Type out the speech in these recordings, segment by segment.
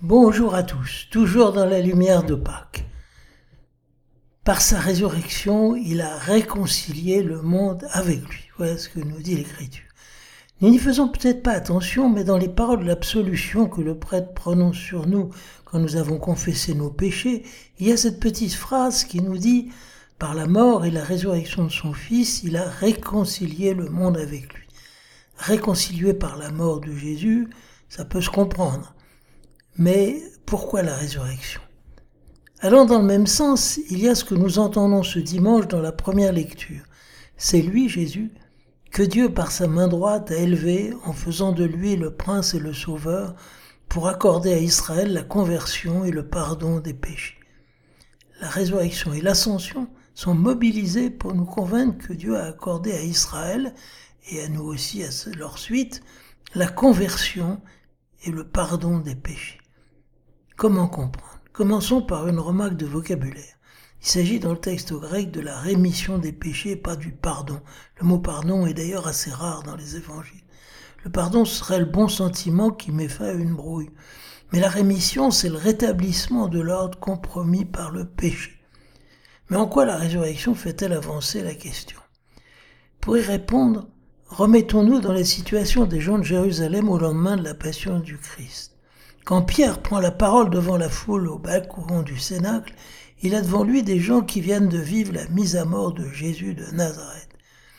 Bonjour à tous, toujours dans la lumière de Pâques. Par sa résurrection, il a réconcilié le monde avec lui. Voilà ce que nous dit l'Écriture. Nous n'y faisons peut-être pas attention, mais dans les paroles de l'absolution que le prêtre prononce sur nous quand nous avons confessé nos péchés, il y a cette petite phrase qui nous dit « Par la mort et la résurrection de son Fils, il a réconcilié le monde avec lui ». Réconcilié par la mort de Jésus, ça peut se comprendre. Mais pourquoi la résurrection ? Allant dans le même sens, il y a ce que nous entendons ce dimanche dans la première lecture. C'est lui, Jésus, que Dieu par sa main droite a élevé en faisant de lui le prince et le sauveur pour accorder à Israël la conversion et le pardon des péchés. La résurrection et l'ascension sont mobilisés pour nous convaincre que Dieu a accordé à Israël, et à nous aussi à leur suite, la conversion et le pardon des péchés. Comment comprendre ? Commençons par une remarque de vocabulaire. Il s'agit dans le texte grec de la rémission des péchés, pas du pardon. Le mot pardon est d'ailleurs assez rare dans les évangiles. Le pardon serait le bon sentiment qui met fin à une brouille. Mais la rémission, c'est le rétablissement de l'ordre compromis par le péché. Mais en quoi la résurrection fait-elle avancer la question ? Pour y répondre, remettons-nous dans la situation des gens de Jérusalem au lendemain de la passion du Christ. Quand Pierre prend la parole devant la foule au balcon du Cénacle, il a devant lui des gens qui viennent de vivre la mise à mort de Jésus de Nazareth.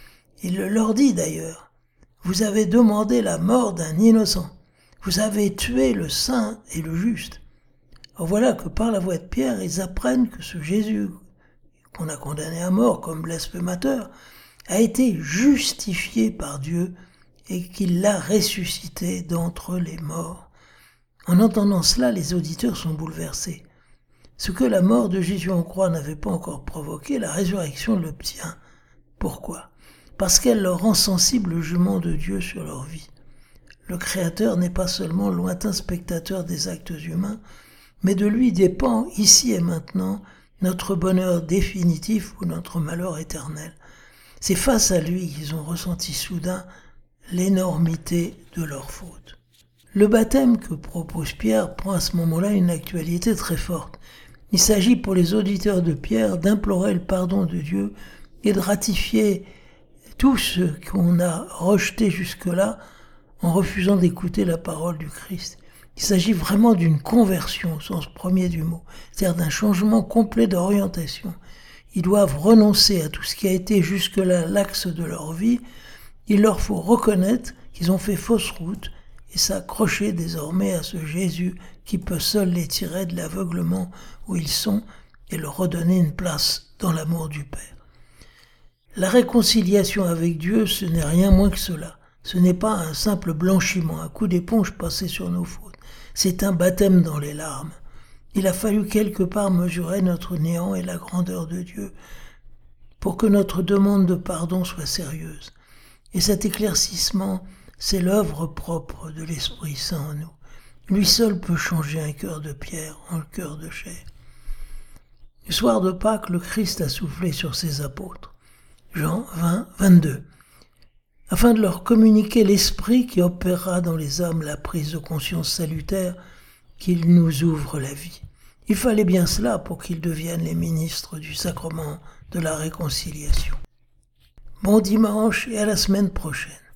Il leur dit d'ailleurs, « Vous avez demandé la mort d'un innocent. Vous avez tué le saint et le juste. » Alors voilà que par la voix de Pierre, ils apprennent que ce Jésus qu'on a condamné à mort comme blasphémateur a été justifié par Dieu et qu'il l'a ressuscité d'entre les morts. En entendant cela, les auditeurs sont bouleversés. Ce que la mort de Jésus en croix n'avait pas encore provoqué, la résurrection l'obtient. Pourquoi ? Parce qu'elle leur rend sensible au jugement de Dieu sur leur vie. Le Créateur n'est pas seulement lointain spectateur des actes humains, mais de lui dépend, ici et maintenant, notre bonheur définitif ou notre malheur éternel. C'est face à lui qu'ils ont ressenti soudain l'énormité de leur faute. Le baptême que propose Pierre prend à ce moment-là une actualité très forte. Il s'agit pour les auditeurs de Pierre d'implorer le pardon de Dieu et de ratifier tout ce qu'on a rejeté jusque-là en refusant d'écouter la parole du Christ. Il s'agit vraiment d'une conversion au sens premier du mot, c'est-à-dire d'un changement complet d'orientation. Ils doivent renoncer à tout ce qui a été jusque-là l'axe de leur vie. Il leur faut reconnaître qu'ils ont fait fausse route et s'accrocher désormais à ce Jésus qui peut seul les tirer de l'aveuglement où ils sont et leur redonner une place dans l'amour du Père. La réconciliation avec Dieu, ce n'est rien moins que cela. Ce n'est pas un simple blanchiment, un coup d'éponge passé sur nos fautes. C'est un baptême dans les larmes. Il a fallu quelque part mesurer notre néant et la grandeur de Dieu pour que notre demande de pardon soit sérieuse. Et cet éclaircissement, c'est l'œuvre propre de l'Esprit Saint en nous. Lui seul peut changer un cœur de pierre en cœur de chair. Le soir de Pâques, le Christ a soufflé sur ses apôtres. Jean 20, 22. Afin de leur communiquer l'Esprit qui opérera dans les âmes la prise de conscience salutaire, qu'il nous ouvre la vie. Il fallait bien cela pour qu'ils deviennent les ministres du sacrement de la réconciliation. Bon dimanche et à la semaine prochaine.